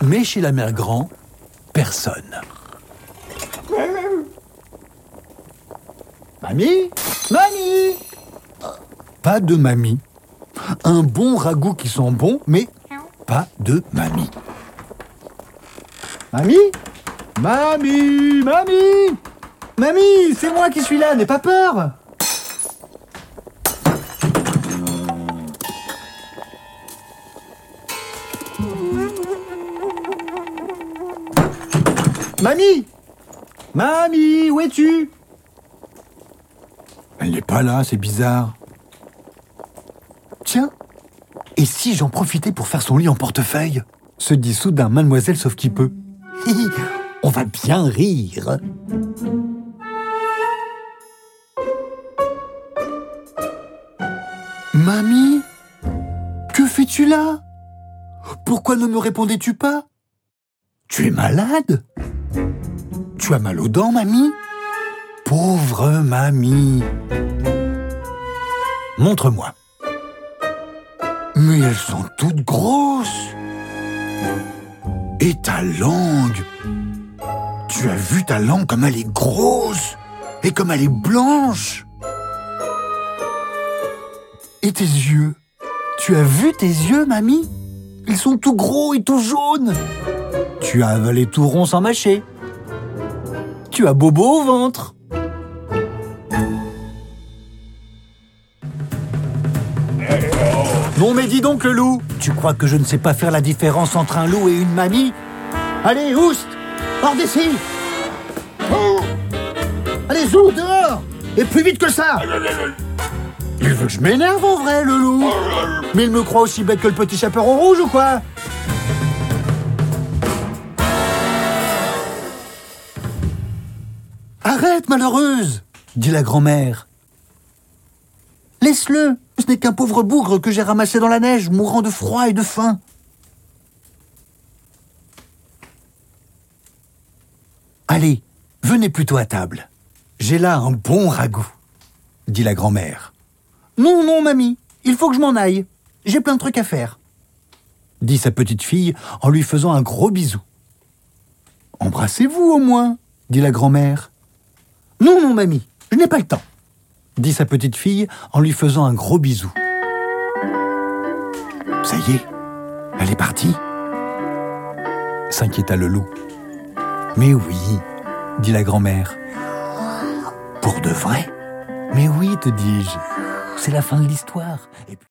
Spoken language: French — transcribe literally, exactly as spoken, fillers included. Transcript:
Mais chez la mère Grand, personne. Mamie ? Mamie ? Pas de mamie. Un bon ragoût qui sent bon, mais pas de mamie. Mamie ? Mamie ? Mamie ? Mamie, c'est moi qui suis là, n'aie pas peur. Mamie ? Mamie, où es-tu ? Elle n'est pas là, c'est bizarre. Tiens, et si j'en profitais pour faire son lit en portefeuille ? Se dit soudain Mademoiselle Sauf-qui-peut. On va bien rire. Mamie ? Que fais-tu là ? Pourquoi ne me répondais-tu pas ? Tu es malade ? Tu as mal aux dents, mamie ? Pauvre mamie. Montre-moi. Mais elles sont toutes grosses. Et ta langue ? Tu as vu ta langue comme elle est grosse et comme elle est blanche. Et tes yeux ? Tu as vu tes yeux, mamie ? Ils sont tout gros et tout jaunes. Tu as avalé tout rond sans mâcher. Tu as bobo au ventre. Non mais dis donc le loup, tu crois que je ne sais pas faire la différence entre un loup et une mamie ? Allez, oust, hors d'ici. Oh. Allez, zou, dehors. Et plus vite que ça. Il veut que je m'énerve en vrai, le loup. Mais il me croit aussi bête que le petit chaperon rouge ou quoi ? Arrête, malheureuse, dit la grand-mère. Laisse-le, ce n'est qu'un pauvre bougre que j'ai ramassé dans la neige, mourant de froid et de faim. Allez, venez plutôt à table. J'ai là un bon ragoût, dit la grand-mère. Non, non, mamie, il faut que je m'en aille. J'ai plein de trucs à faire, dit sa petite fille en lui faisant un gros bisou. Embrassez-vous au moins, dit la grand-mère. Non, non, mamie, je n'ai pas le temps, dit sa petite fille en lui faisant un gros bisou. Ça y est, elle est partie, s'inquiéta le loup. Mais oui, dit la grand-mère. Pour de vrai ? Mais oui, te dis-je, c'est la fin de l'histoire. Et puis...